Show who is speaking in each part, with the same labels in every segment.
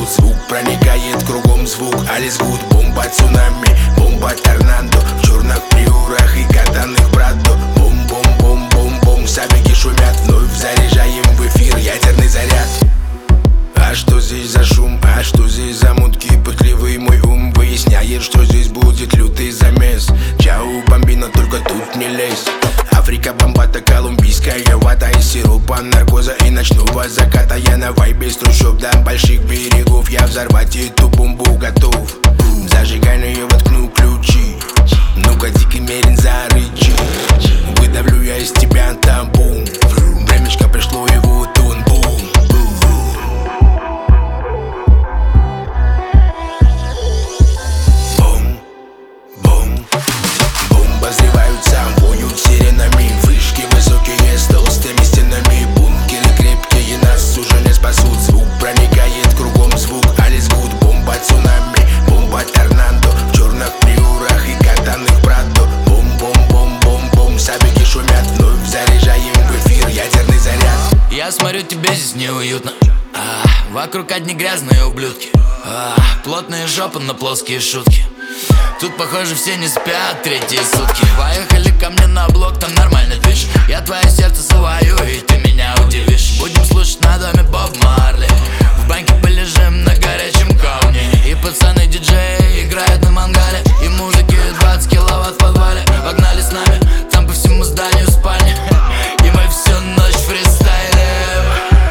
Speaker 1: спасут. Звук проникает кругом, звук Алис Гуд. Бомба цунами, бомба торнадо. В черных приорах и катанных брадо. Бум-бум-бум-бум-бум, сабики шумят. Вновь заряжаем в эфир ядерный заряд. А что здесь за шум, а что здесь за мутки? Пытливый мой ум выясняет, что здесь будет лютый замес. Чау, бомбина, только тут не лезь. Африка, бомбата, колумбийская вата из сиропа, наркоза и ночного заката. Я на вайбе с трущоб до больших берегов. Я взорвать эту бомбу готов. Зажигай, но я воткну ключи. Ну-ка, дикий мерин, зарычи. Выдавлю я из тебя табун. Времечко пришло, и вот он, бум. Обозреваются, воют сиренами. Вышки высокие с толстыми стенами. Бункеры крепкие, нас уже не спасут. Звук проникает кругом, звук Алис Гуд. Бомба цунами, бомба торнадо. В черных приорах и катанных брадо. Бум-бум-бум-бум-бум, сабики шумят. Вновь заряжаем в эфир ядерный заряд.
Speaker 2: Я смотрю, тебе здесь неуютно. Вокруг одни грязные ублюдки. Плотные жопы на плоские шутки. Тут, похоже, все не спят третьи сутки. Поехали ко мне на блок, там нормально движ. Я твое сердце завою, и ты меня удивишь. Будем слушать на доме Боб Марли. В банке полежим на горячем камне. И пацаны-диджеи играют на мангале. И музыки 20 киловатт в подвале. Погнали с нами, там по всему зданию спальня. И мы всю ночь фристайлим.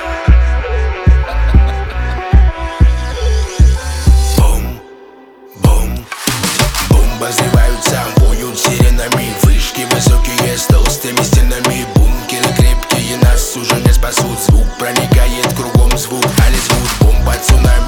Speaker 1: Обозреваются, воют сиренами. Вышки высокие с толстыми стенами. Бункеры крепкие, нас уже не спасут. Звук проникает кругом, звук Алис Гуд. Бомба цунами.